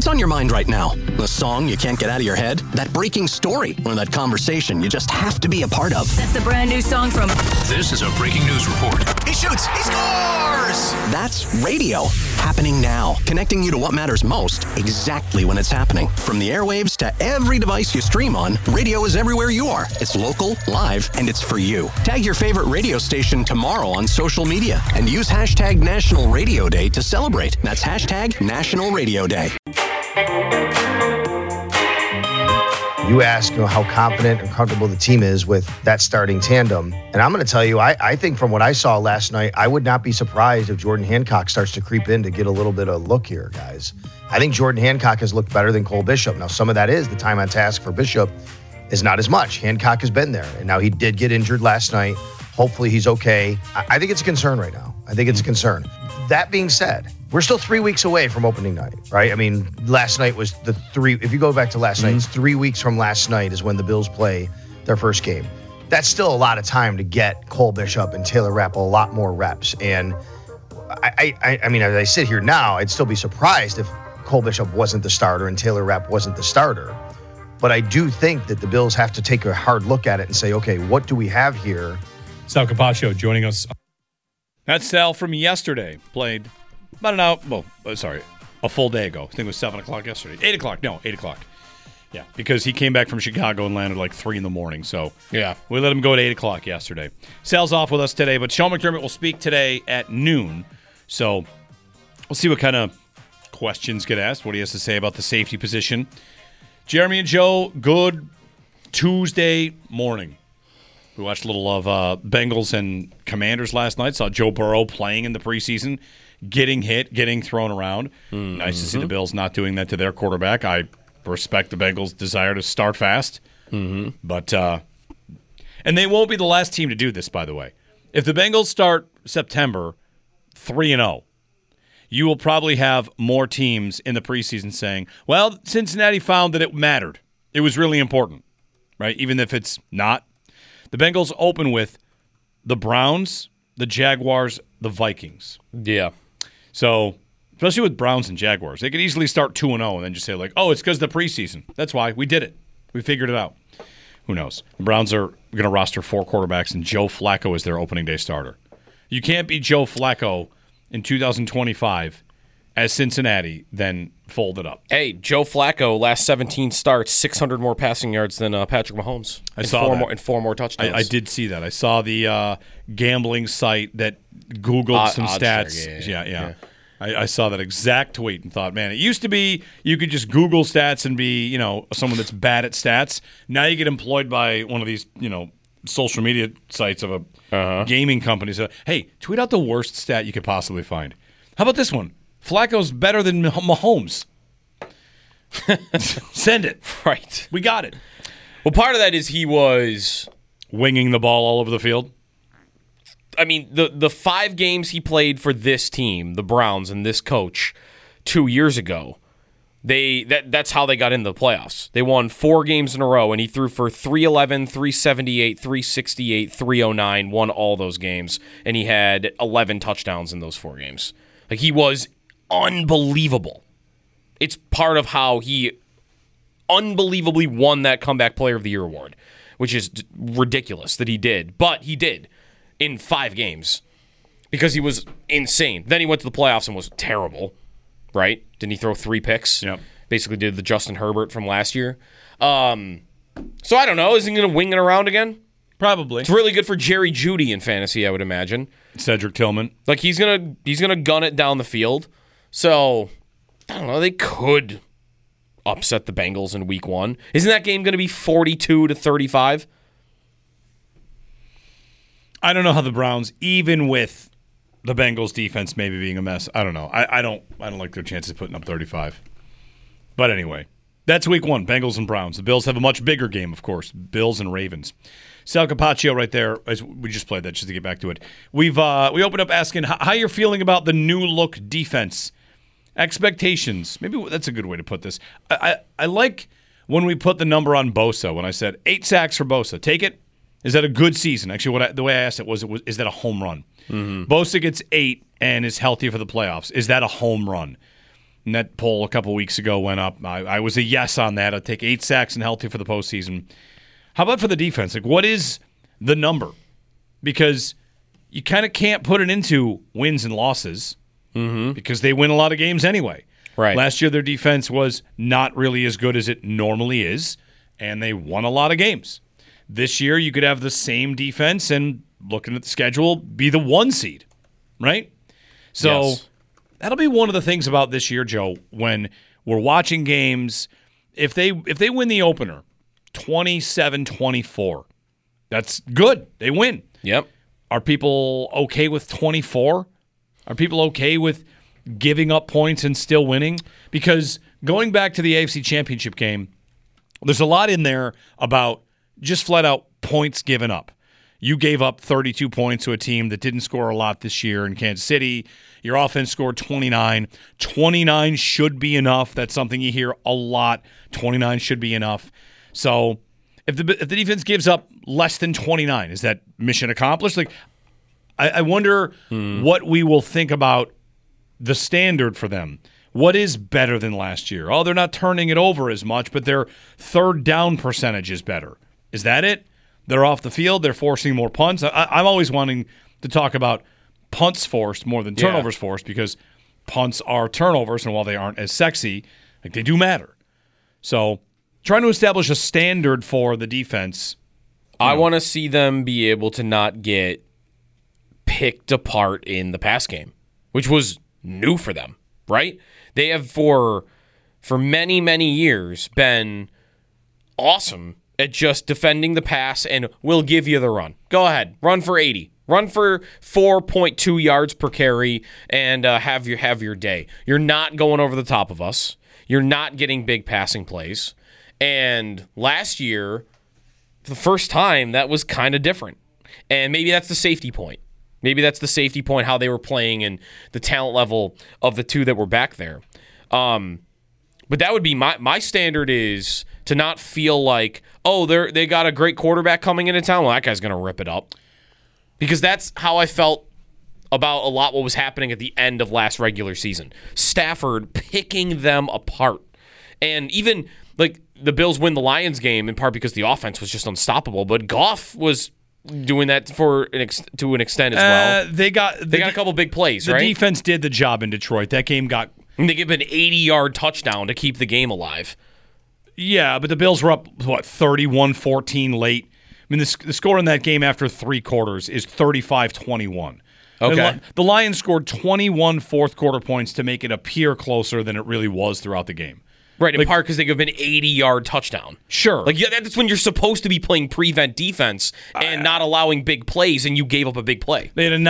What's on your mind right now? The song you can't get out of your head? That breaking story? Or that conversation you just have to be a part of? That's the brand new song from... This is a breaking news report. He shoots! He scores! That's radio. Happening now. Connecting you to what matters most exactly when it's happening. From the airwaves to every device you stream on, radio is everywhere you are. It's local, live, and it's for you. Tag your favorite radio station tomorrow on social media and use hashtag National Radio Day to celebrate. That's hashtag National Radio Day. You ask, how confident and comfortable the team is with that starting tandem. And I'm going to tell you, I think from what I saw last night, I would not be surprised if Jordan Hancock starts to creep in to get a little bit of look here, guys. I think Jordan Hancock has looked better than Cole Bishop. Now, some of that is the time on task for Bishop is not as much. Hancock has been there. And now he did get injured last night. Hopefully he's okay. I think it's a concern right now. I think it's a concern. That being said, we're still 3 weeks away from opening night, right? I mean, last night was if you go back to last night, it's 3 weeks from last night is when the Bills play their first game. That's still a lot of time to get Cole Bishop and Taylor Rapp a lot more reps. And I mean, as I sit here now, I'd still be surprised if Cole Bishop wasn't the starter and Taylor Rapp wasn't the starter. But I do think that the Bills have to take a hard look at it and say, okay, what do we have here? Sal Capaccio joining us. That's Sal from yesterday. Played about an hour, a full day ago. I think it was 7 o'clock yesterday. 8 o'clock. No, 8 o'clock. Yeah, because he came back from Chicago and landed like 3 in the morning. So, yeah, we let him go at 8 o'clock yesterday. Sal's off with us today, but Sean McDermott will speak today at noon. So we'll see what kind of questions get asked, what he has to say about the safety position. Jeremy and Joe, good Tuesday morning. We watched a little of Bengals and Commanders last night. Saw Joe Burrow playing in the preseason, getting hit, getting thrown around. Mm-hmm. Nice to see the Bills not doing that to their quarterback. I respect the Bengals' desire to start fast. Mm-hmm. But and they won't be the last team to do this, by the way. If the Bengals start September 3-0, you will probably have more teams in the preseason saying, well, Cincinnati found that it mattered. It was really important, right? Even if it's not. The Bengals open with the Browns, the Jaguars, the Vikings. Yeah. So, especially with Browns and Jaguars, they could easily start 2-0 and then just say, like, oh, it's because of the preseason. That's why. We did it. We figured it out. Who knows? The Browns are going to roster 4 quarterbacks, and Joe Flacco is their opening day starter. You can't beat Joe Flacco in 2025 as Cincinnati, then fold it up. Hey, Joe Flacco, last 17 starts, 600 more passing yards than Patrick Mahomes. I saw that. And 4 more touchdowns. I did see that. I saw the gambling site that Googled some stats. Yeah. I saw that exact tweet and thought, man, it used to be you could just Google stats and be, someone that's bad at stats. Now you get employed by one of these, social media sites of a gaming company. So, hey, tweet out the worst stat you could possibly find. How about this one? Flacco's better than Mahomes. Send it. Right. We got it. Well, part of that is he was winging the ball all over the field. I mean, the 5 games he played for this team, the Browns, and this coach 2 years ago, that's how they got into the playoffs. They won 4 games in a row, and he threw for 311, 378, 368, 309, won all those games, and he had 11 touchdowns in those 4 games. Like, he was unbelievable. It's part of how he unbelievably won that Comeback Player of the Year award, which is ridiculous that he did. But he did in 5 games because he was insane. Then he went to the playoffs and was terrible, right? Didn't he throw 3 picks? Yep. Basically did the Justin Herbert from last year. So I don't know. Is he going to wing it around again? Probably. It's really good for Jerry Jeudy in fantasy, I would imagine. Cedric Tillman. Like, he's gonna gun it down the field. So, I don't know, they could upset the Bengals in week 1. Isn't that game going to be 42-35? I don't know how the Browns, even with the Bengals defense maybe being a mess, I don't know. I don't like their chances of putting up 35. But anyway, that's week 1, Bengals and Browns. The Bills have a much bigger game, of course, Bills and Ravens. Sal Capaccio right there, as we just played that just to get back to it. We opened up asking how you're feeling about the new look defense. Expectations. Maybe that's a good way to put this. I like when we put the number on Bosa, when I said 8 sacks for Bosa. Take it. Is that a good season? Actually, the way I asked it was is that a home run? Mm-hmm. Bosa gets 8 and is healthy for the playoffs. Is that a home run? And that poll a couple weeks ago went up. I was a yes on that. I'd take 8 sacks and healthy for the postseason. How about for the defense? Like, what is the number? Because you kind of can't put it into wins and losses because they win a lot of games anyway. Right. Last year, their defense was not really as good as it normally is, and they won a lot of games. This year, you could have the same defense and, looking at the schedule, be the 1 seed, right? So Yes. That'll be one of the things about this year, Joe, when we're watching games. If they win the opener 27-24, that's good. They win. Yep. Are people okay with 24? Are people okay with giving up points and still winning? Because going back to the AFC Championship game, there's a lot in there about just flat out points given up. You gave up 32 points to a team that didn't score a lot this year in Kansas City. Your offense scored 29. 29 should be enough. That's something you hear a lot. 29 should be enough. So if the defense gives up less than 29, is that mission accomplished? Like, I wonder what we will think about the standard for them. What is better than last year? Oh, they're not turning it over as much, but their third down percentage is better. Is that it? They're off the field. They're forcing more punts. I'm always wanting to talk about punts forced more than turnovers forced because punts are turnovers, and while they aren't as sexy, like, they do matter. So trying to establish a standard for the defense. I want to see them be able to not get picked apart in the pass game, which was new for them, right? They have for many, many years been awesome at just defending the pass and we'll give you the run. Go ahead, run for 80. Run for 4.2 yards per carry and have your day. You're not going over the top of us. You're not getting big passing plays. And last year, for the first time, that was kind of different. And maybe that's the safety point. Maybe that's the safety point, how they were playing and the talent level of the two that were back there. But that would be my standard is to not feel like, oh, they got a great quarterback coming into town. Well, that guy's going to rip it up. Because that's how I felt about a lot what was happening at the end of last regular season. Stafford picking them apart. And even, like, the Bills win the Lions game in part because the offense was just unstoppable. But Goff was doing that to an extent as well. They got a couple big plays, right? The defense did the job in Detroit. That game got... And they give an 80-yard touchdown to keep the game alive. Yeah, but the Bills were up, 31-14 late. I mean, the score in that game after 3 quarters is 35-21. Okay. The Lions scored 21 fourth-quarter points to make it appear closer than it really was throughout the game. Right, in part because they give an 80-yard touchdown. Sure. Like, yeah, that's when you're supposed to be playing prevent defense and not allowing big plays, and you gave up a big play. They had a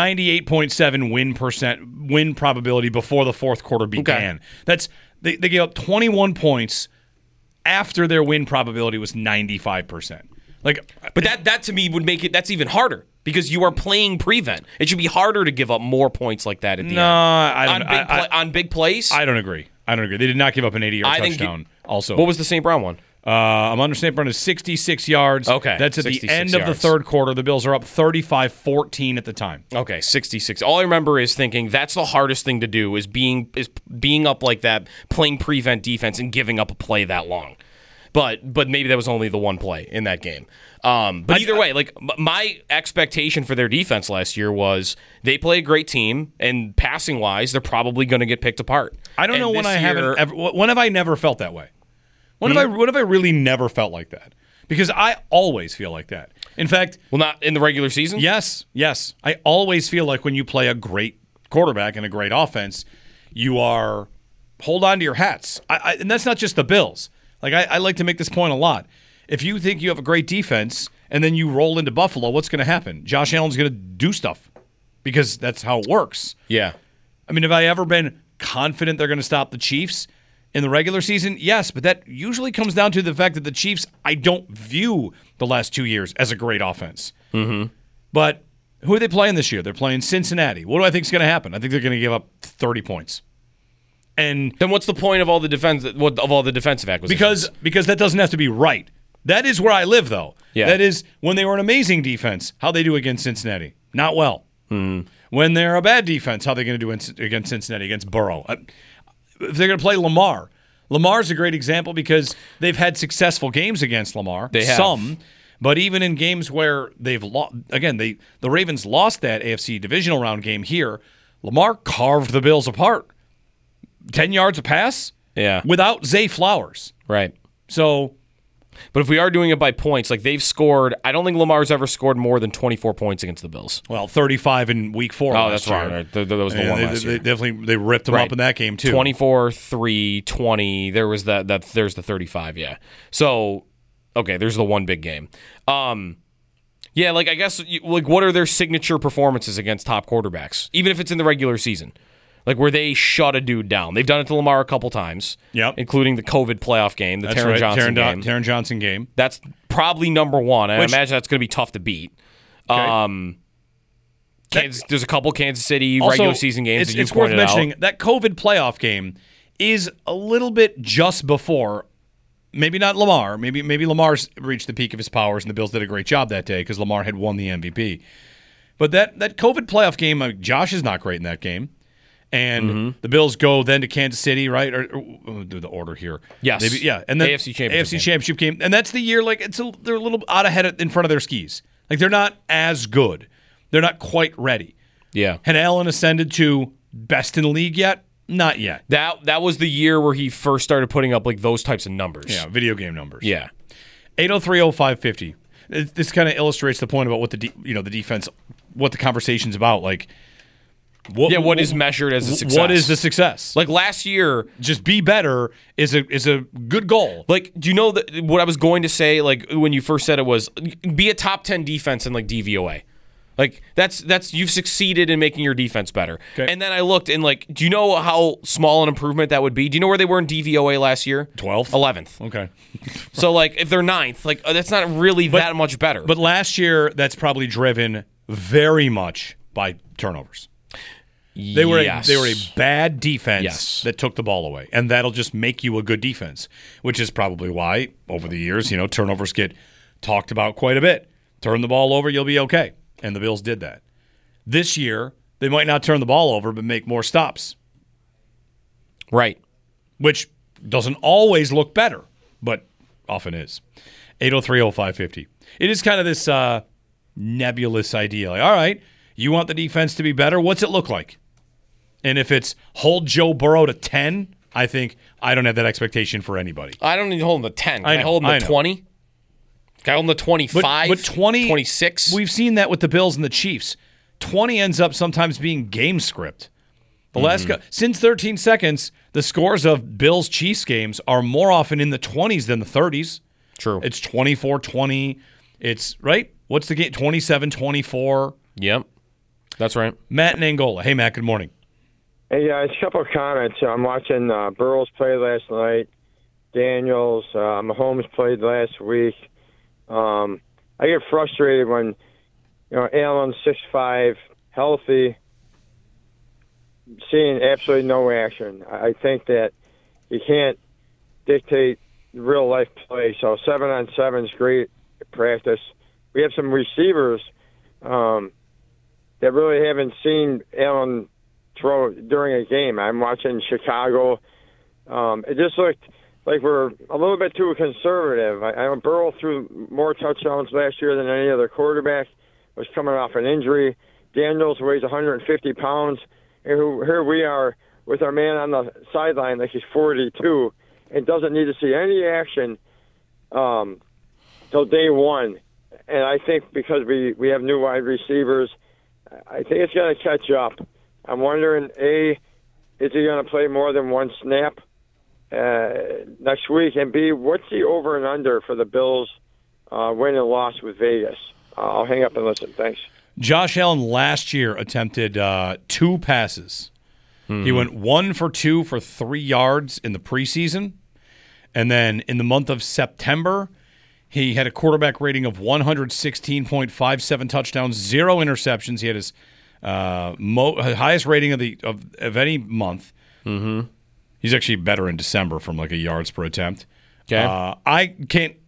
98.7 win probability before the fourth quarter began. Okay. They gave up 21 points after their win probability was 95%. Like, but that to me would make it, that's even harder because you are playing prevent. It should be harder to give up more points like that at the end. On big plays? I don't agree. They did not give up an 80-yard touchdown. Also, what was the St. Brown one? Amon St. Brown is 66 yards. Okay. That's at the end of the third quarter. The Bills are up 35-14 at the time. Okay, 66. All I remember is thinking that's the hardest thing to do is being up like that, playing prevent defense and giving up a play that long. But maybe that was only the one play in that game. But either way, like my expectation for their defense last year was they play a great team, and passing wise, they're probably going to get picked apart. I don't know when when have I never felt that way? When have I really never felt like that? Because I always feel like that. In fact, well, not in the regular season. Yes. I always feel like when you play a great quarterback and a great offense, you are hold on to your hats. And that's not just the Bills. Like, I like to make this point a lot. If you think you have a great defense and then you roll into Buffalo, what's going to happen? Josh Allen's going to do stuff because that's how it works. Yeah. I mean, have I ever been confident they're going to stop the Chiefs in the regular season? Yes, but that usually comes down to the fact that the Chiefs, I don't view the last 2 years as a great offense. Mm-hmm. But who are they playing this year? They're playing Cincinnati. What do I think is going to happen? I think they're going to give up 30 points. And then what's the point of all the defensive acquisitions? Because that doesn't have to be right. That is where I live, though. Yeah. That is when they were an amazing defense. How they do against Cincinnati? Not well. Mm-hmm. When they're a bad defense, how they going to do against Cincinnati, against Burrow? if they're going to play Lamar, Lamar's a great example because they've had successful games against Lamar. They have. Some, but even in games where they've lost, again, the Ravens lost that AFC divisional round game here. Lamar carved the Bills apart. 10 yards a pass? Yeah. Without Zay Flowers. Right. So, but if we are doing it by points, like they've scored, I don't think Lamar's ever scored more than 24 points against the Bills. well, 35 in week 4. Oh, that's wrong. Right. That was the one last year. They ripped them up in that game too. 24, 3, 20. There was that there's the 35, yeah. So, okay, there's the one big game. Yeah, like I guess like what are their signature performances against top quarterbacks, even if it's in the regular season? Like where they shut a dude down. They've done it to Lamar a couple times, including the COVID playoff game, the Taron Johnson game. Taron Johnson game. That's probably number one. I imagine that's going to be tough to beat. Okay. There's a couple Kansas City regular season games that you it's worth pointed mentioning. out. That COVID playoff game is a little bit just before, maybe not Lamar. Maybe Lamar's reached the peak of his powers, and the Bills did a great job that day because Lamar had won the MVP. But that COVID playoff game, Josh is not great in that game. And the Bills go then to Kansas City, right? Or we'll do the order here. Yes. Maybe, yeah. And then AFC Championship game. And that's the year, like, they're a little out ahead in front of their skis. Like, they're not as good. They're not quite ready. Yeah. Had Allen ascended to best in the league yet? Not yet. That was the year where he first started putting up like those types of numbers. Yeah, video game numbers. Yeah. 803-0550. This kind of illustrates the point about what the defense, what the conversation's about. Like, what is measured as a success? What is the success? Like last year, just be better is a good goal. Like, do you know that what I was going to say? Like when you first said it was be a top 10 defense in like DVOA. Like that's you've succeeded in making your defense better. Okay. And then I looked and like, do you know how small an improvement that would be? Do you know where they were in DVOA last year? 12th, 11th. Okay. So like if they're 9th, like that's not really that much better. But last year, that's probably driven very much by turnovers. They were a bad defense that took the ball away, and that'll just make you a good defense, which is probably why over the years, turnovers get talked about quite a bit. Turn the ball over, you'll be okay, and the Bills did that. This year, they might not turn the ball over, but make more stops. Right. Which doesn't always look better, but often is. 803-0550. It is kind of this nebulous idea. Like, all right, you want the defense to be better? What's it look like? And if it's hold Joe Burrow to 10, I think I don't have that expectation for anybody. I don't need to hold him to 10. Can I hold him to 20? Can I hold him to 25? But 20, 26? We've seen that with the Bills and the Chiefs. 20 ends up sometimes being game script. The last since 13 seconds, the scores of Bills-Chiefs games are more often in the 20s than the 30s. True. It's 24-20. It's, right? What's the game? 27-24. Yep. That's right. Matt in Angola. Hey, Matt, good morning. Hey, a couple of comments. I'm watching Burrows play last night. Daniels, Mahomes played last week. I get frustrated when, Allen's 6'5", healthy, seeing absolutely no action. I think that you can't dictate real-life play. So 7-on-7 is great practice. We have some receivers that really haven't seen Allen throw during a game. I'm watching Chicago. It just looked like we're a little bit too conservative. Burrow threw more touchdowns last year than any other quarterback. Was coming off an injury. Daniels weighs 150 pounds. And here we are with our man on the sideline like he's 42 and doesn't need to see any action till day one. And I think because we have new wide receivers, I think it's going to catch up. I'm wondering, A, is he going to play more than one snap next week? And B, what's the over and under for the Bills win and loss with Vegas? I'll hang up and listen. Thanks. Josh Allen last year attempted 2 passes. He went 1 for 2 for 3 yards in the preseason. And then in the month of September, he had a quarterback rating of 116.57 touchdowns, 0 interceptions. He had his highest rating of any month. Mm-hmm. He's actually better in December from like a yards per attempt. Okay. I can't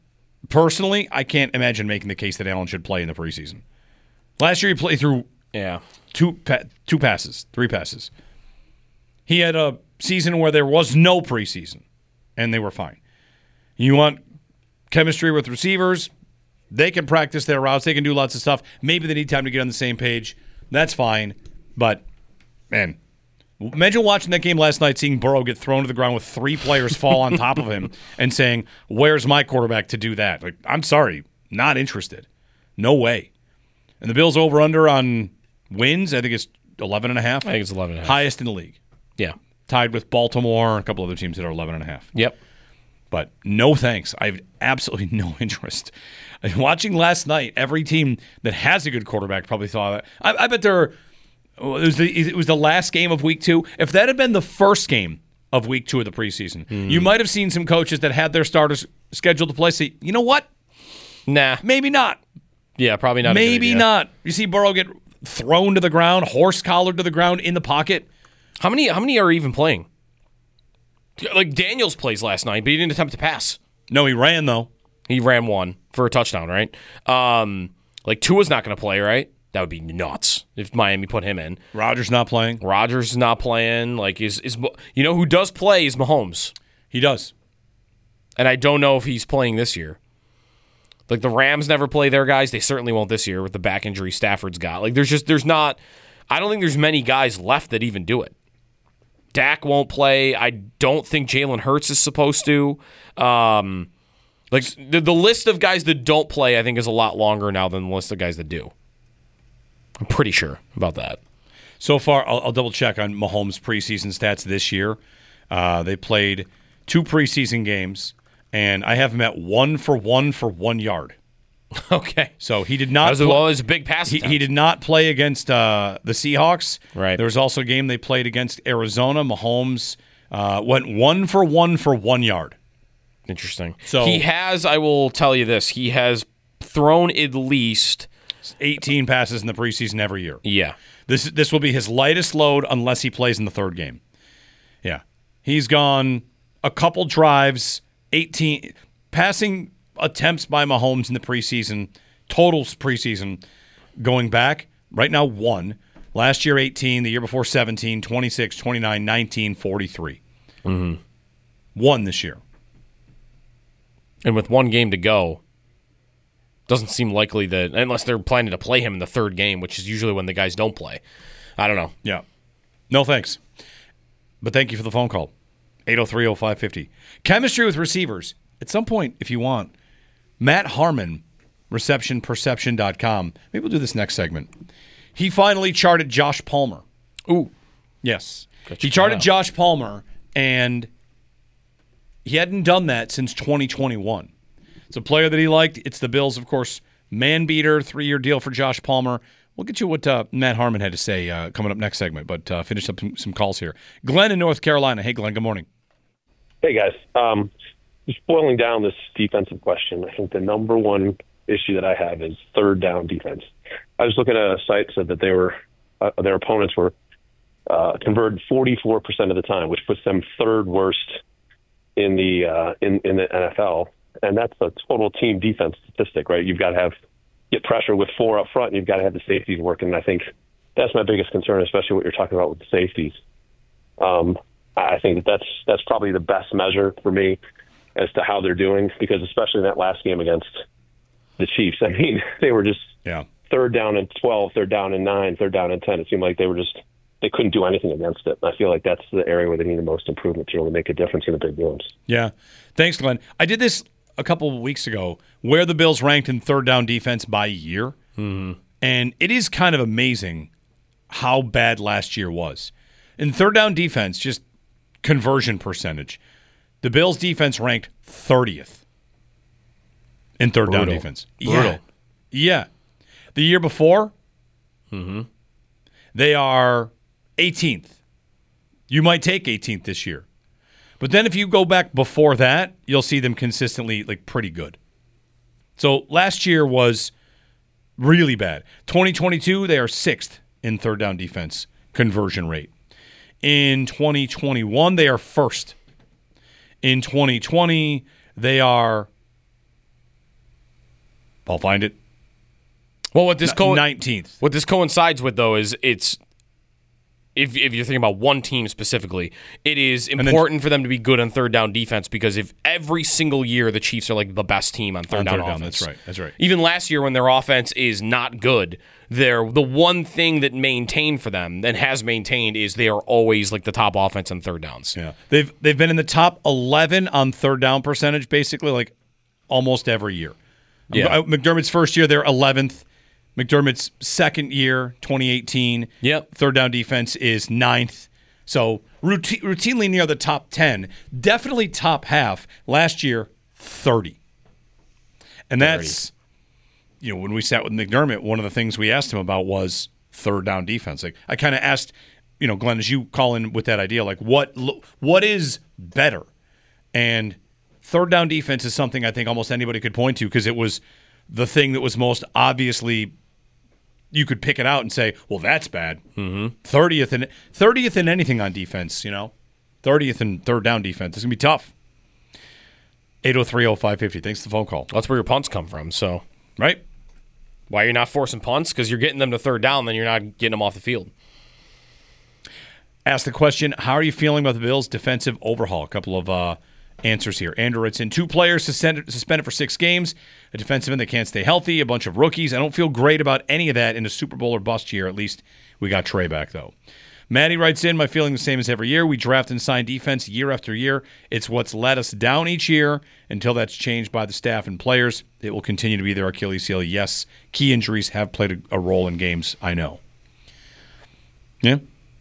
imagine making the case that Allen should play in the preseason. Last year he played through 3 passes. He had a season where there was no preseason, and they were fine. You want chemistry with receivers, they can practice their routes, they can do lots of stuff. Maybe they need time to get on the same page. That's fine. But, man, imagine watching that game last night, seeing Burrow get thrown to the ground with 3 players fall on top of him and saying, where's my quarterback to do that? Like, I'm sorry, not interested. No way. And the Bills over-under on wins, I think it's 11.5. I think it's 11.5. Highest in the league. Yeah. Tied with Baltimore, a couple other teams that are 11.5. Yep. But no thanks. I have absolutely no interest. Watching last night, every team that has a good quarterback probably thought that. I bet it was the last game of week 2. If that had been the first game of week 2 of the preseason, you might have seen some coaches that had their starters scheduled to play say, you know what? Nah. Maybe not. Yeah, probably not. Maybe not. You see Burrow get thrown to the ground, horse-collared to the ground in the pocket. How many are even playing? Like Daniels plays last night, but he didn't attempt to pass. No, he ran, though. He ran one for a touchdown, right? Like Tua's not going to play, right? That would be nuts if Miami put him in. Rodgers not playing. Rodgers is not playing. Like is you know who does play is Mahomes. He does. And I don't know if he's playing this year. Like the Rams never play their guys. They certainly won't this year with the back injury Stafford's got. Like there's not. I don't think there's many guys left that even do it. Dak won't play. I don't think Jalen Hurts is supposed to. Like the list of guys that don't play, I think, is a lot longer now than the list of guys that do. I'm pretty sure about that. So far, I'll double check on Mahomes' preseason stats this year. They played 2 preseason games, and I have him at 1 for 1 yard. Okay. So he did not. That was a big pass. He did not play against the Seahawks. Right. There was also a game they played against Arizona. Mahomes went 1 for 1 yard. Interesting. So he has. I will tell you this. He has thrown at least 18 passes in the preseason every year. Yeah. This will be his lightest load unless he plays in the third game. Yeah. He's gone a couple drives, 18 passing attempts by Mahomes in the preseason, totals preseason going back, right now 1. Last year 18, the year before 17, 26, 29, 19, 43. 1 this year. And with 1 game to go, doesn't seem likely that, unless they're planning to play him in the third game, which is usually when the guys don't play. I don't know. Yeah. No thanks. But thank you for the phone call. 803-0550. Chemistry with receivers. At some point, if you want, Matt Harmon, receptionperception.com. Maybe we'll do this next segment. He finally charted Josh Palmer. Ooh. Yes. He charted Josh Palmer, and he hadn't done that since 2021. It's a player that he liked. It's the Bills, of course. Man beater, 3-year deal for Josh Palmer. We'll get you what Matt Harmon had to say coming up next segment, but finish up some calls here. Glenn in North Carolina. Hey, Glenn, good morning. Hey, guys. Just boiling down this defensive question, I think the number one issue that I have is third down defense. I was looking at a site that said that they were their opponents were converted 44% of the time, which puts them third worst in the NFL. And that's a total team defense statistic, right? You've got to get pressure with 4 up front, and you've got to have the safeties working. And I think that's my biggest concern, especially what you're talking about with the safeties. I think that's probably the best measure for me as to how they're doing, because especially in that last game against the Chiefs, I mean, they were just third down and 12, third down and 9, third down and 10. It seemed like they couldn't do anything against it. I feel like that's the area where they need the most improvement to really make a difference in the big games. Yeah. Thanks, Glenn. I did this a couple of weeks ago, where the Bills ranked in third down defense by year. Mm-hmm. And it is kind of amazing how bad last year was. In third down defense, just conversion percentage, the Bills defense ranked 30th in third down defense. Brutal. Yeah. The year before, they are 18th. You might take 18th this year. But then if you go back before that, you'll see them consistently pretty good. So last year was really bad. 2022, they are 6th in third down defense conversion rate. In 2021, they are 1st. In 2020, they are, I'll find it. Well, what this 19th. What this coincides with, though, is it's if you're thinking about one team specifically, it is important for them to be good on third down defense, because if every single year the Chiefs are like the best team on third down offense. That's right. Even last year when their offense is not good, the one thing that maintained for them and has maintained is they are always like the top offense on third downs. Yeah, they've been in the top 11 on third down percentage basically like almost every year. Yeah. McDermott's first year, they're 11th. McDermott's second year, 2018, third down defense is 9th. So routinely near the top 10, definitely top half. Last year, 30. And that's, when we sat with McDermott, one of the things we asked him about was third down defense. Like I kind of asked, Glenn, as you call in with that idea, like what is better? And third down defense is something I think almost anybody could point to, because it was the thing that was most obviously. You could pick it out and say, well, that's bad. 30th in anything on defense, 30th in third down defense. It's going to be tough. 803-0550. Thanks for the phone call. That's where your punts come from, so. Right. Why you're not forcing punts? Because you're getting them to third down, then you're not getting them off the field. Ask the question, how are you feeling about the Bills' defensive overhaul? A couple of answers here. Andrew writes in, 2 players suspended for 6 games, a defensive end that can't stay healthy, a bunch of rookies. I don't feel great about any of that in a Super Bowl or bust year. At least we got Trey back, though. Maddie writes in, my feeling the same as every year. We draft and sign defense year after year. It's what's let us down each year. Until that's changed by the staff and players, it will continue to be their Achilles heel. Yes, key injuries have played a role in games, I know. Yeah.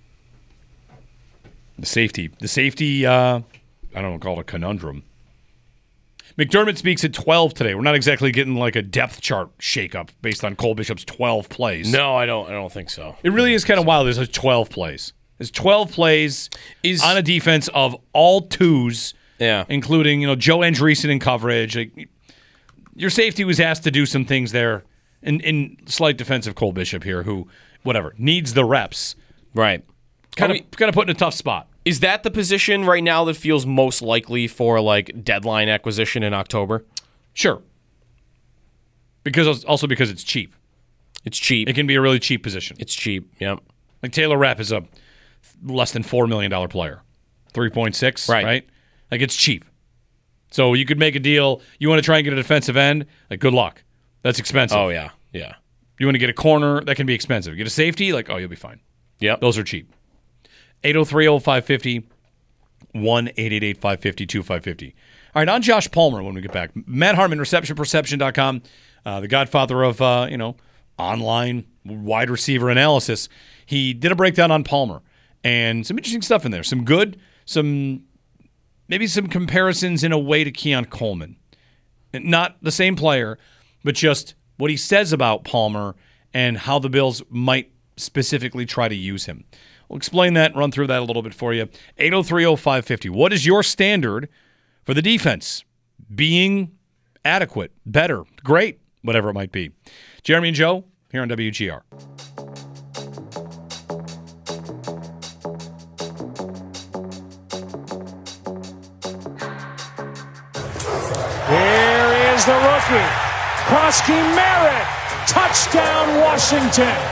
The safety, I don't call it a conundrum. McDermott speaks at 12 today. We're not exactly getting like a depth chart shakeup based on Cole Bishop's 12 plays. No, I don't think so. It really is kind of wild. There's 12 plays. There's 12 plays on a defense of all twos, including Joe Andreessen in coverage. Like, your safety was asked to do some things there in slight defense of Cole Bishop here, who needs the reps. Right. Kind of put in a tough spot. Is that the position right now that feels most likely for like deadline acquisition in October? Sure. Because it's cheap. It's cheap. It can be a really cheap position. It's cheap. Yep. Like Taylor Rapp is a less than $4 million player. 3.6, right? Like it's cheap. So you could make a deal. You want to try and get a defensive end? Like good luck. That's expensive. Oh yeah. Yeah. You want to get a corner? That can be expensive. Get a safety? Like, you'll be fine. Yep. Those are cheap. 803-0550, 1-888-550-2550. All right, on Josh Palmer when we get back. Matt Harmon, receptionperception.com, the godfather of, online wide receiver analysis. He did a breakdown on Palmer and some interesting stuff in there. Some good, maybe some comparisons in a way to Keon Coleman. Not the same player, but just what he says about Palmer and how the Bills might specifically try to use him. We'll explain that and run through that a little bit for you. 803-0550. What is your standard for the defense? Being adequate, better, great, whatever it might be. Jeremy and Joe here on WGR. Here is the rookie, Krosky Merritt. Touchdown, Washington.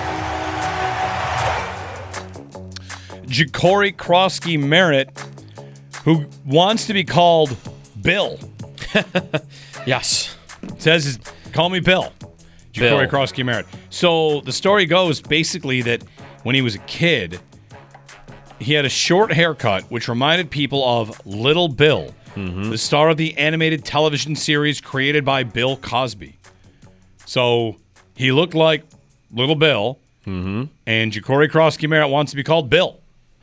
Ja'Cory Krosky Merritt, who wants to be called Bill. Yes. Says, call me Bill. Ja'Cory Krosky Merritt. So the story goes basically that when he was a kid, he had a short haircut, which reminded people of Little Bill, the star of the animated television series created by Bill Cosby. So he looked like Little Bill, and Ja'Cory Krosky Merritt wants to be called Bill.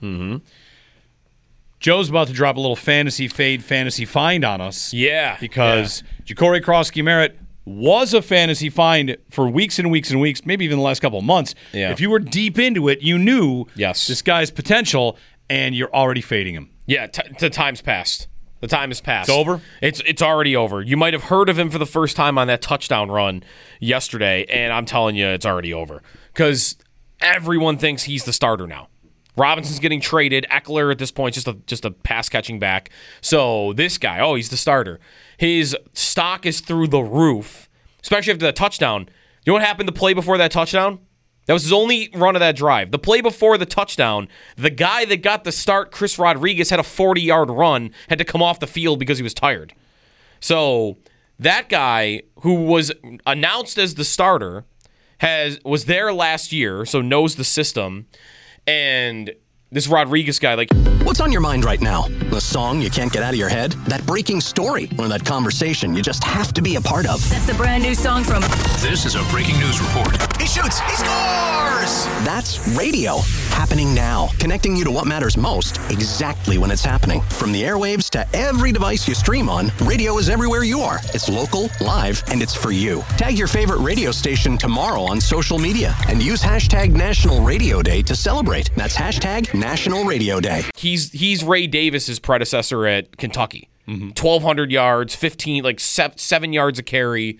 Joe's about to drop a little fantasy find on us. Yeah. Because Ja'Cory Krosky Merritt was a fantasy find for weeks and weeks and weeks, maybe even the last couple of months. Yeah. If you were deep into it, you knew this guy's potential, and you're already fading him. Yeah, the time's passed. The time has passed. It's over? It's already over. You might have heard of him for the first time on that touchdown run yesterday, and I'm telling you, it's already over. Because everyone thinks he's the starter now. Robinson's getting traded. Eckler at this point just a pass-catching back. So this guy, he's the starter. His stock is through the roof, especially after that touchdown. You know what happened the play before that touchdown? That was his only run of that drive. The play before the touchdown, the guy that got the start, Chris Rodriguez, had a 40-yard run, had to come off the field because he was tired. So that guy, who was announced as the starter, was there last year, so knows the system, and this Rodriguez guy, like... What's on your mind right now? The song you can't get out of your head? That breaking story? Or that conversation you just have to be a part of? That's the brand new song from... This is a breaking news report. He shoots. He scores! That's radio. Happening now. Connecting you to what matters most exactly when it's happening. From the airwaves to every device you stream on, radio is everywhere you are. It's local, live, and it's for you. Tag your favorite radio station tomorrow on social media and use hashtag National Radio Day to celebrate. That's hashtag National Radio Day. He's Ray Davis's predecessor at Kentucky. 1,200 yards, 7 yards a carry.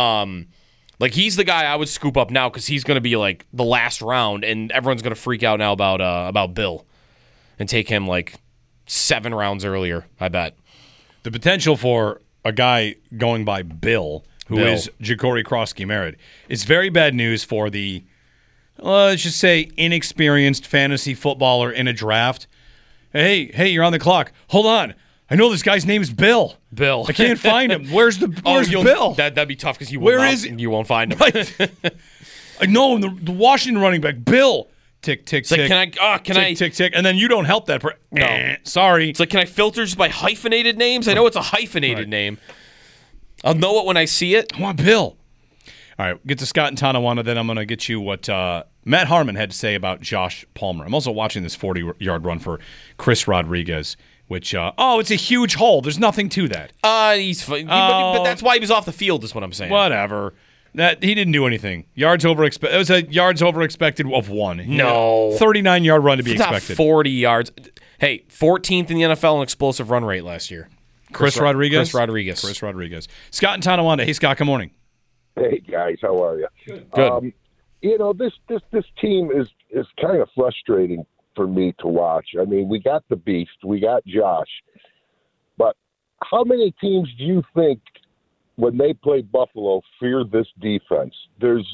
He's the guy I would scoop up now because he's going to be like the last round, and everyone's going to freak out now about Bill and take him like 7 rounds earlier, I bet. The potential for a guy going by Bill, who is Ja'Cory Krosky-Merritt, is very bad news for the, let's just say, inexperienced fantasy footballer in a draft. Hey, you're on the clock. Hold on. I know this guy's name is Bill. I can't find him. Where's Bill? That'd be tough because you won't find him. Right. I know the Washington running back, Bill. Tick, tick, it's tick. Like, can I tick, tick, and then you don't help that. No. Sorry. It's like, can I filter just by hyphenated names? I know it's a hyphenated name. I'll know it when I see it. I want Bill. All right, get to Scott and Tonawanda, then I'm going to get you what Matt Harmon had to say about Josh Palmer. I'm also watching this 40-yard run for Chris Rodriguez, which, it's a huge hole. There's nothing to that. He's fine. But that's why he was off the field, is what I'm saying. Whatever. He didn't do anything. It was a yards over expected of 1. No. 39-yard run to be it's expected. Not 40 yards. Hey, 14th in the NFL in explosive run rate last year. Chris Rodriguez? Chris Rodriguez. Scott and Tonawanda. Hey, Scott, good morning. Hey, guys. How are you? Good. This team is kind of frustrating for me to watch. I mean, we got the beast. We got Josh. But how many teams do you think, when they play Buffalo, fear this defense? There's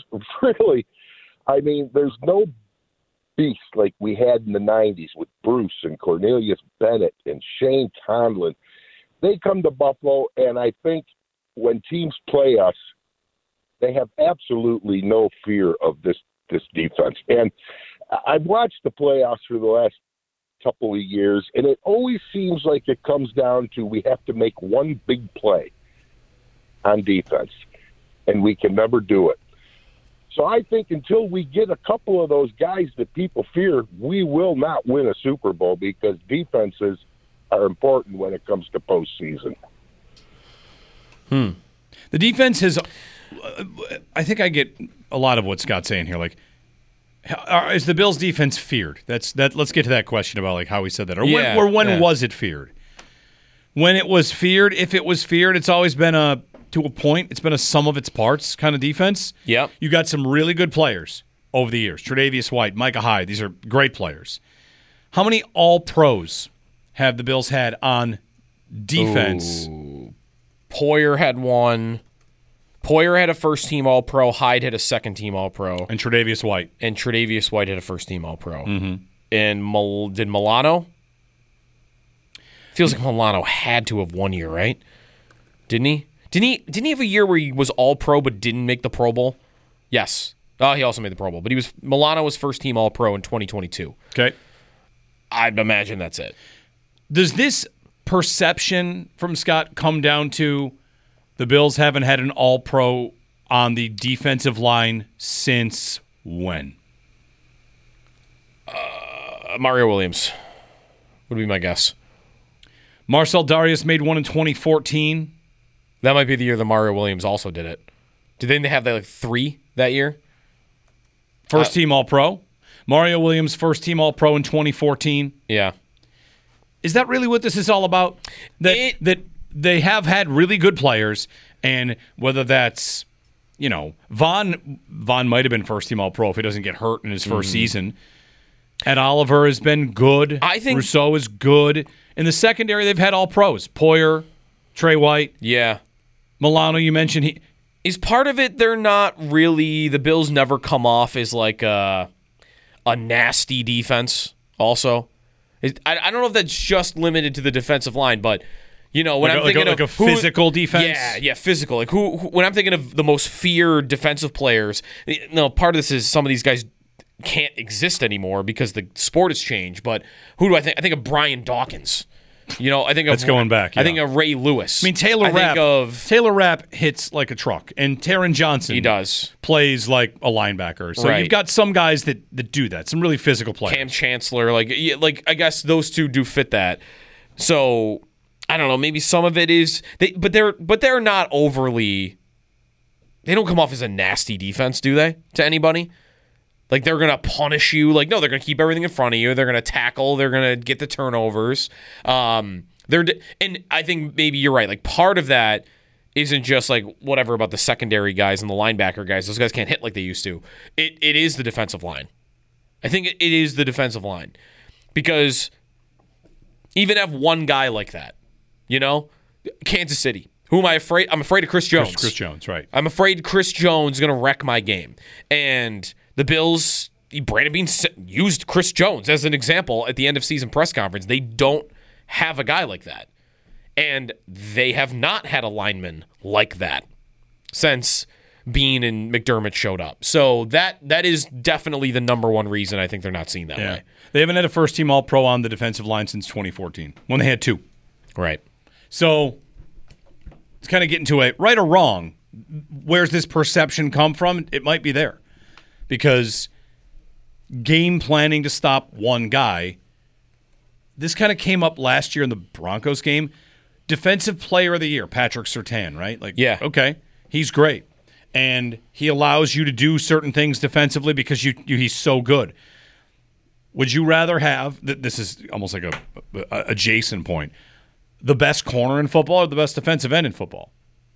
no beast like we had in the 90s with Bruce and Cornelius Bennett and Shane Conlon. They come to Buffalo, and I think when teams play us, they have absolutely no fear of this defense. And I've watched the playoffs for the last couple of years, and it always seems like it comes down to we have to make one big play on defense, and we can never do it. So I think until we get a couple of those guys that people fear, we will not win a Super Bowl, because defenses are important when it comes to postseason. The defense has... I think I get a lot of what Scott's saying here. Like, is the Bills' defense feared? Let's get to that question about like how he said that. Or when was it feared? When it was feared, if it was feared, it's always been to a point. It's been a sum of its parts kind of defense. Yep. You got some really good players over the years. Tre'Davious White, Micah Hyde. These are great players. How many All-Pros have the Bills had on defense? Ooh. Poyer had one. Poyer had a first-team All-Pro. Hyde had a second-team All-Pro. And Tre'Davious White. And Tre'Davious White had a first-team All-Pro. Mm-hmm. And did Milano? Feels like Milano had to have 1 year, right? Didn't he? Didn't he have a year where he was All-Pro but didn't make the Pro Bowl? Yes. Oh, he also made the Pro Bowl. But Milano was first-team All-Pro in 2022. Okay. I'd imagine that's it. Does this perception from Scott come down to the Bills haven't had an All-Pro on the defensive line since when? Mario Williams would be my guess. Marcel Darius made one in 2014. That might be the year that Mario Williams also did it. Did they have like 3 that year? First-team All-Pro. Mario Williams, first-team All-Pro in 2014. Yeah. Is that really what this is all about? That they have had really good players, and whether that's, Vaughn might have been first-team All-Pro if he doesn't get hurt in his first season. Ed Oliver has been good. I think Rousseau is good. In the secondary, they've had All-Pros. Poyer, Trey White. Yeah. Milano, you mentioned. Is part of it they're not really, the Bills never come off as like a nasty defense also? I don't know if that's just limited to the defensive line, but when I'm thinking of a physical defense? Yeah, physical. Like when I'm thinking of the most feared defensive players, part of this is some of these guys can't exist anymore because the sport has changed, but who do I think? I think of Brian Dawkins. I think that's going back. Yeah. I think of Ray Lewis. I mean, Taylor Rapp hits like a truck, and Taron Johnson plays like a linebacker. So you've got some guys that do that, some really physical players. Cam Chancellor, like I guess those two do fit that. So I don't know. Maybe some of it is, but they're not overly. They don't come off as a nasty defense, do they? To anybody? Like they're going to punish you. Like, no, they're going to keep everything in front of you. They're going to tackle. They're going to get the turnovers. And I think maybe you're right. Like part of that isn't just like whatever about the secondary guys and the linebacker guys. Those guys can't hit like they used to. It is the defensive line. I think it is the defensive line. Because even have one guy like that, Kansas City. Who am I afraid? I'm afraid of Chris Jones. Chris Jones, right. I'm afraid Chris Jones is going to wreck my game. And the Bills, Brandon Beane used Chris Jones as an example at the end of season press conference. They don't have a guy like that. And they have not had a lineman like that since Beane and McDermott showed up. So that is definitely the number one reason I think they're not seeing that way. They haven't had a first-team All-Pro on the defensive line since 2014, when they had two. Right. So it's kind of getting to a right or wrong. Where's this perception come from? It might be there. Because game planning to stop one guy, this kind of came up last year in the Broncos game. Defensive Player of the Year, Patrick Surtain, right? Okay, he's great. And he allows you to do certain things defensively because he's so good. Would you rather have, this is almost like a Jason point, the best corner in football or the best defensive end in football?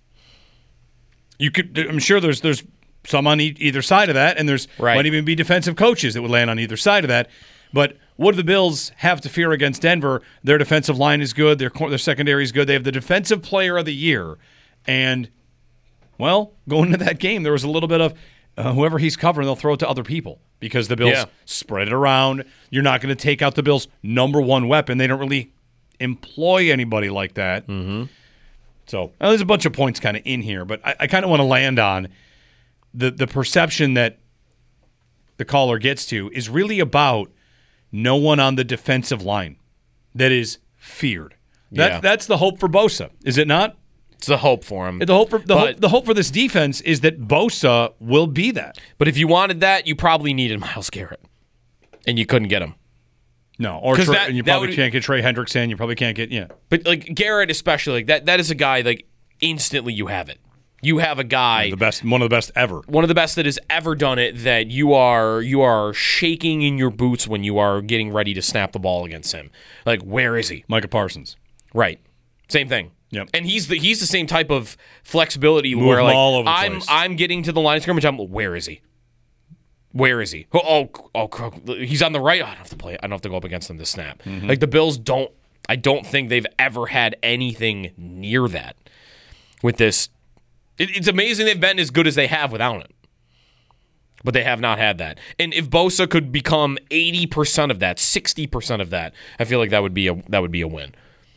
I'm sure there's some on either side of that, and might even be defensive coaches that would land on either side of that. But what do the Bills have to fear against Denver? Their defensive line is good. Their secondary is good. They have the Defensive Player of the Year. And, well, going into that game, there was a little bit of whoever he's covering, they'll throw it to other people because the Bills spread it around. You're not going to take out the Bills' number one weapon. They don't really employ anybody like that. Mm-hmm. So there's a bunch of points kind of in here, but I kind of want to land on the perception that the caller gets to is really about no one on the defensive line that is feared. That's the hope for Bosa, is it not? It's the hope for him. The hope for this defense is that Bosa will be that. But if you wanted that, you probably needed Myles Garrett, and you couldn't get him. No, and you probably can't get Trey Hendrickson. You probably can't get But like Garrett, especially that is a guy like instantly you have it. You have a guy, one of the best ever, one of the best that has ever done it. That you are shaking in your boots when you are getting ready to snap the ball against him. Like, where is he? Micah Parsons, right? Same thing. Yep. And he's the same type of flexibility where like all over the place. I'm getting to the line of scrimmage. Where is he? Where is he? Oh, he's on the right. I don't have to play. I don't have to go up against him to snap. Mm-hmm. Like the Bills don't. I don't think they've ever had anything near that with this. It's amazing they've been as good as they have without it. But they have not had that. And if Bosa could become 80% of that, 60% of that, I feel like that would be a win.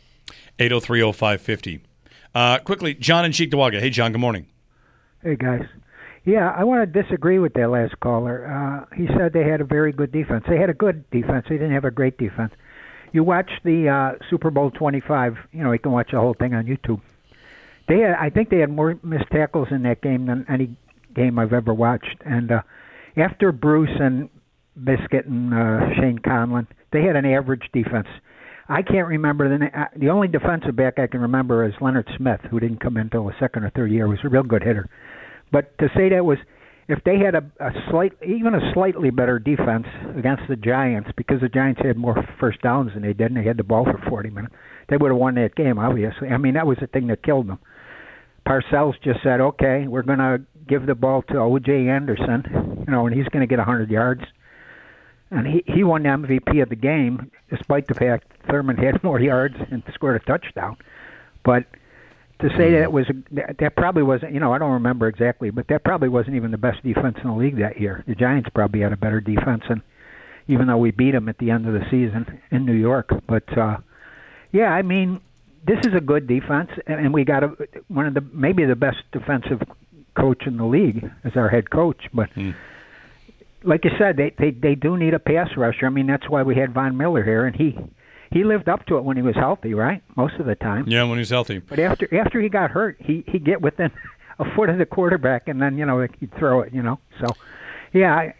803-0550. Quickly, John in Cheektowaga. Hey, John, good morning. Hey, guys. Yeah, I want to disagree with that last caller. He said they had a very good defense. They had a good defense. They didn't have a great defense. You watch the Super Bowl 25. You can watch the whole thing on YouTube. I think they had more missed tackles in that game than any game I've ever watched. And after Bruce and Biscuit and Shane Conlon, they had an average defense. I can't remember the only defensive back I can remember is Leonard Smith, who didn't come in until the second or third year. Was a real good hitter. But to say that was, if they had a slightly better defense against the Giants, because the Giants had more first downs than they did, and they had the ball for 40 minutes, they would have won that game. Obviously, I mean that was the thing that killed them. Parcells just said, "Okay, we're going to give the ball to O.J. Anderson, and he's going to get 100 yards." And he won the MVP of the game, despite the fact Thurman had more yards and scored a touchdown. But to say that probably wasn't, I don't remember exactly, but that probably wasn't even the best defense in the league that year. The Giants probably had a better defense, and even though we beat them at the end of the season in New York. But, yeah, I mean, this is a good defense, and we got maybe the best defensive coach in the league as our head coach. But like you said, they do need a pass rusher. I mean, that's why we had Von Miller here, and he lived up to it when he was healthy, right? Most of the time. Yeah, when he was healthy. But after he got hurt, he'd get within a foot of the quarterback, and then, he'd throw it, So, yeah,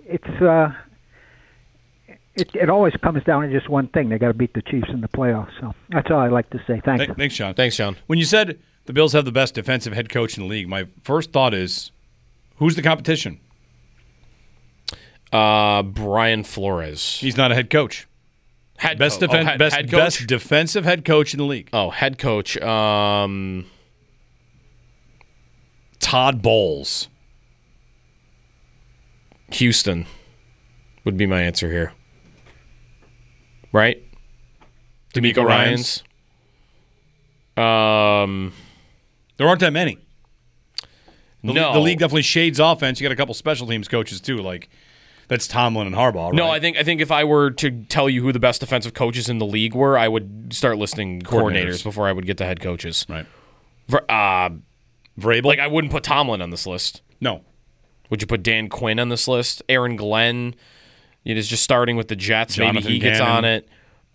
it always comes down to just one thing. They got to beat the Chiefs in the playoffs. So that's all I like to say. Thanks. Thanks, Sean. Thanks, Sean. When you said the Bills have the best defensive head coach in the league, my first thought is, who's the competition? Brian Flores. He's not a head coach. Best defensive head coach in the league. Oh, head coach. Todd Bowles. Houston would be my answer here. Right? DeMeco Ryans. There aren't that many. The league definitely shades offense. You got a couple special teams coaches too, like that's Tomlin and Harbaugh. Right? No, I think if I were to tell you who the best defensive coaches in the league were, I would start listing coordinators before I would get to head coaches. Right. Vrabel. Like I wouldn't put Tomlin on this list. No. Would you put Dan Quinn on this list? Aaron Glenn. It is just starting with the Jets. Jonathan Maybe he gets on it.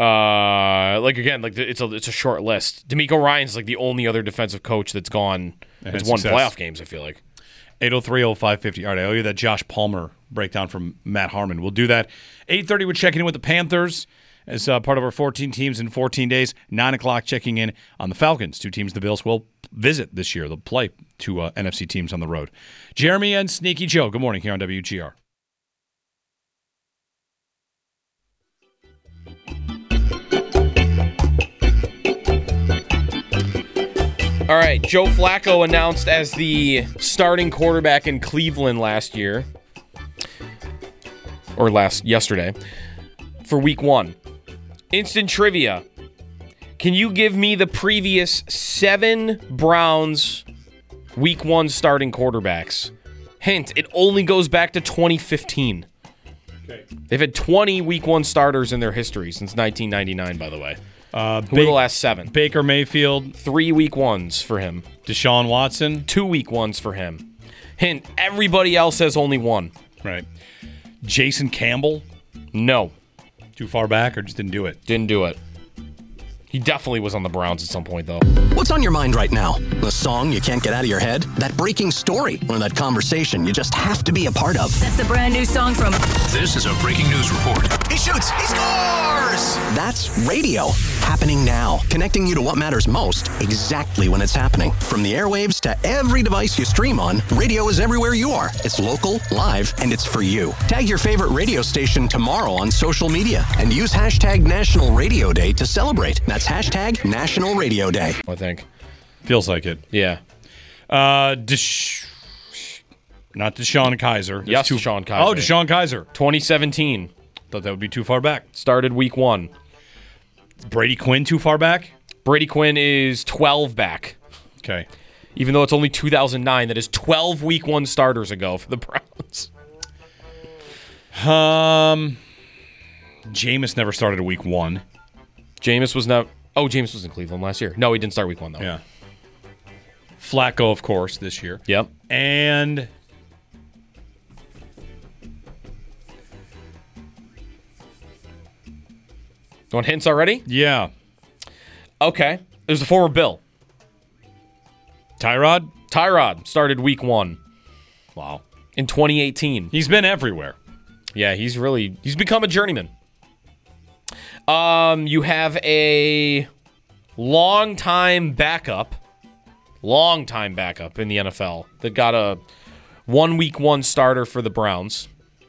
It's a short list. DeMeco Ryans is like the only other defensive coach that's gone. It's won playoff games. I feel like 803-0550. All right, I owe you that Josh Palmer breakdown from Matt Harmon. We'll do that. 8:30. We're checking in with the Panthers as part of our 14 teams in 14 days. 9:00 checking in on the Falcons. Two teams the Bills will visit this year. They'll play two NFC teams on the road. Jeremy and Sneaky Joe. Good morning here on WGR. All right, Joe Flacco announced as the starting quarterback in Cleveland yesterday for week 1. Instant trivia. Can you give me the previous 7 Browns week 1 starting quarterbacks? Hint, it only goes back to 2015. Okay. They've had 20 week 1 starters in their history since 1999, by the way. Who are the last 7? Baker Mayfield. 3 week 1s for him. Deshaun Watson. 2 week 1s for him. Hint, everybody else has only 1. Right. Jason Campbell. No. Too far back or just didn't do it? Didn't do it. He definitely was on the Browns at some point, though. What's on your mind right now? The song you can't get out of your head? That breaking story? Or that conversation you just have to be a part of? That's the brand new song from... This is a breaking news report. He shoots! He scores! That's radio. Happening now. Connecting you to what matters most exactly when it's happening. From the airwaves to every device you stream on, radio is everywhere you are. It's local, live, and it's for you. Tag your favorite radio station tomorrow on social media and use hashtag National Radio Day to celebrate. That's hashtag National Radio Day. I think. Feels like it. Yeah. Not Deshaun Kaiser. Yes, Deshaun Kaiser. Oh, Deshaun Kaiser. 2017. Thought that would be too far back. Started week 1. Brady Quinn too far back? Brady Quinn is 12 back. Okay. Even though it's only 2009, that is 12 week 1 starters ago for the Browns. Jameis never started a week 1. Jameis was not. Oh, Jameis was in Cleveland last year. No, he didn't start week 1, though. Yeah. Flacco, of course, this year. Yep. And you want hints already? Yeah. Okay. There's a former Bill. Tyrod? Tyrod started week 1. Wow. In 2018. He's been everywhere. Yeah, he's become a journeyman. You have a long-time backup in the NFL that got a 1 week 1 starter for the Browns.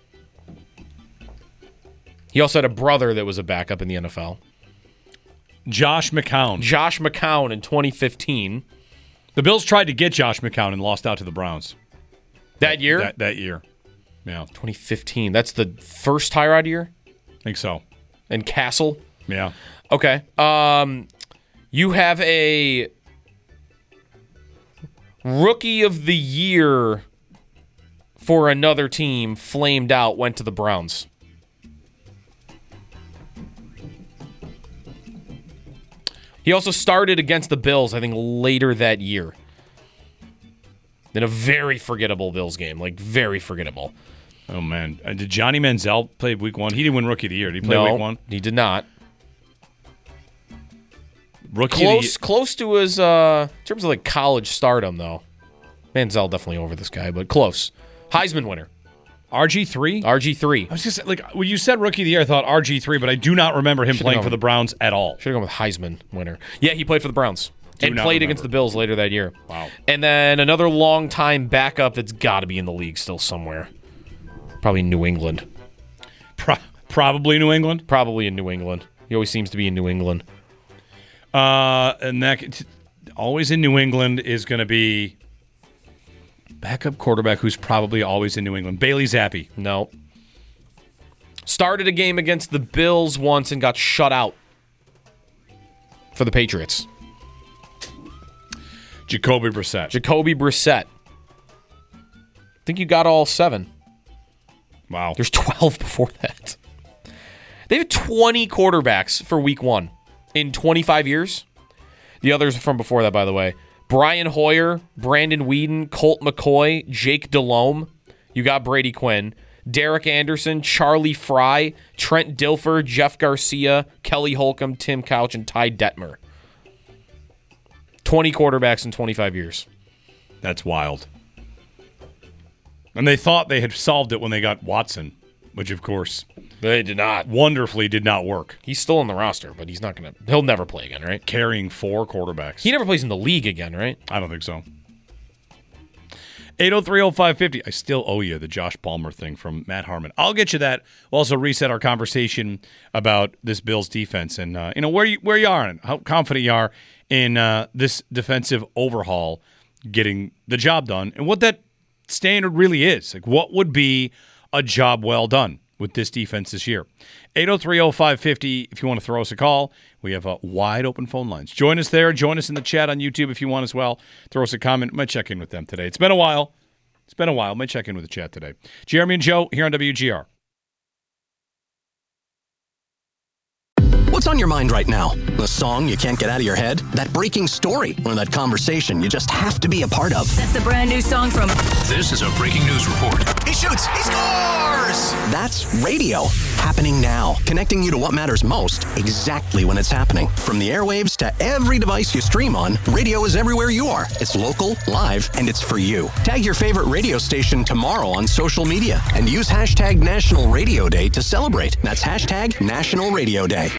He also had a brother that was a backup in the NFL. Josh McCown. Josh McCown in 2015. The Bills tried to get Josh McCown and lost out to the Browns. That year? That year. Yeah. 2015. That's the first Tyrod year? I think so. And Castle? Yeah. Okay. You have a Rookie of the year for another team flamed out, went to the Browns. He also started against the Bills, I think, later that year. In a very forgettable Bills game. Like, very forgettable. Oh, man. Did Johnny Manziel play week 1? He didn't win Rookie of the Year. Did he play week 1? He did not. Rookie close to his, in terms of like college stardom, though. Manziel definitely over this guy, but close. Heisman winner. RG3? RG3. I was just like, when you said Rookie of the Year, I thought RG3, but I do not remember him playing for the Browns at all. Should have gone with Heisman winner. Yeah, he played for the Browns. And played against the Bills later that year. Wow. And then another long-time backup that's got to be in the league still somewhere. Probably New England. Probably New England? Probably in New England. He always seems to be in New England. And that always in New England is going to be backup quarterback who's probably always in New England. Bailey Zappi. No. Started a game against the Bills once and got shut out for the Patriots. Jacoby Brissett. Jacoby Brissett. I think you got all 7. Wow. There's 12 before that. They have 20 quarterbacks for week 1 in 25 years. The others are from before that, by the way. Brian Hoyer, Brandon Weeden, Colt McCoy, Jake Delhomme. You got Brady Quinn. Derek Anderson, Charlie Fry, Trent Dilfer, Jeff Garcia, Kelly Holcomb, Tim Couch, and Ty Detmer. 20 quarterbacks in 25 years. That's wild. And they thought they had solved it when they got Watson, which, of course, they did not. Wonderfully did not work. He's still on the roster, but he's not going to. He'll never play again, right? Carrying 4 quarterbacks. He never plays in the league again, right? I don't think so. 803-0550. I still owe you the Josh Palmer thing from Matt Harmon. I'll get you that. We'll also reset our conversation about this Bills defense and where you are and how confident you are in this defensive overhaul getting the job done and what that standard really is. Like, what would be a job well done with this defense this year? 803-0550 if you want to throw us a call. We have wide open phone lines. Join us there. Join us in the chat on YouTube if you want as well. Throw us a comment. Might check in with them today. It's been a while. Might check in with the chat today. Jeremy and Joe here on WGR. What's on your mind right now? The song you can't get out of your head? That breaking story? Or that conversation you just have to be a part of? That's the brand new song from... This is a breaking news report. He shoots. He scores! That's radio. Happening now. Connecting you to what matters most exactly when it's happening. From the airwaves to every device you stream on, radio is everywhere you are. It's local, live, and it's for you. Tag your favorite radio station tomorrow on social media and use hashtag National Radio Day to celebrate. That's hashtag National Radio Day.